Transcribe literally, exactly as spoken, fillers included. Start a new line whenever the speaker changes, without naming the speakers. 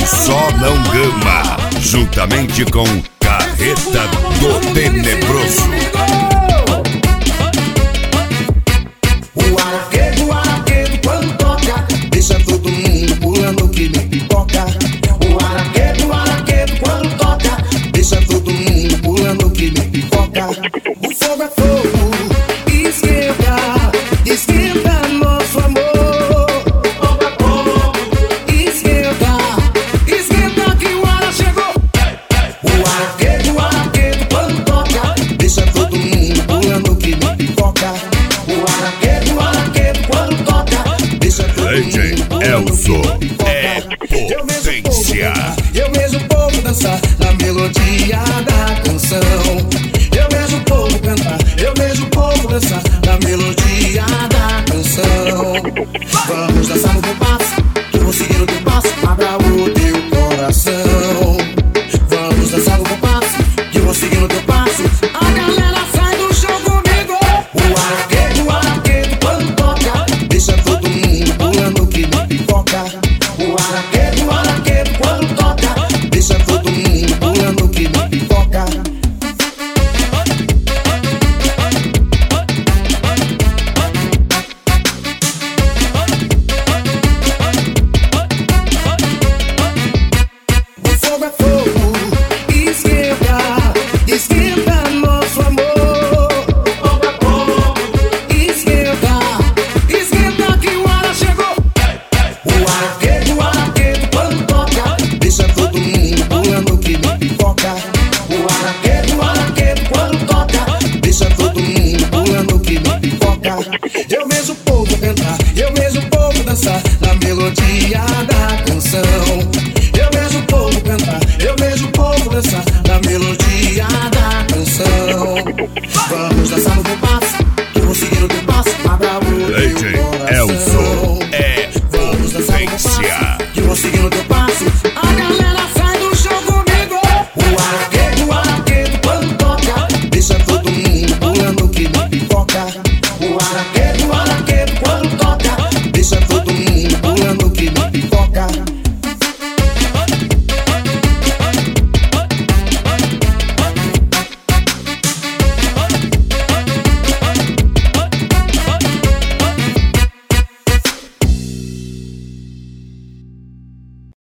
Só Não Gama, juntamente com Carreta do Tenebroso.
O araquedo, o araquedo quando toca, deixa todo mundo pulando que nem pipoca. O araquedo, o araquedo quando toca, deixa todo mundo pulando que nem pipoca. O fogo é fogo, esquenta, esquenta nosso amor. O fogo é fogo, esquenta, esquenta que o ara chegou. O araquedo, o araquedo quando toca, deixa todo mundo pulando que nem pipoca. O araquedo, o araquedo quando toca, deixa todo
D J
mundo
Elzo é
eu vejo o povo
potência.
cantar, eu vejo o povo dançar na melodia da canção. Eu vejo o povo cantar, eu vejo o povo dançar na melodia da canção. Vamos dançar no compasso, que eu vou seguir o teu passo, abra o teu coração. Vamos dançar no compasso, que eu vou seguir no teu passo, a galera sai do chão comigo. O araquedo, o araquedo quando toca, deixa todo mundo pulando que nem pipoca. O araquedo, o araquedo quando toca, deixa todo mundo pulando que nem pipoca. O fogo é fogo, esquenta, esquenta nosso amor. O fogo é fogo, esquenta, esquenta que o ara chegou. O araquedo, o araquedo quando toca, deixa todo mundo pulando que nem pipoca. O araquedo, o araquedo quando toca, deixa todo mundo pulando que nem pipoca. Eu vejo o povo cantar, eu vejo o povo dançar na melodia da canção. Eu vejo o povo cantar, eu vejo o povo dançar na melodia da canção. Vamos dançar no compasso, que eu vou seguir o teu passo, abra o
D J
teu coração.
Elzo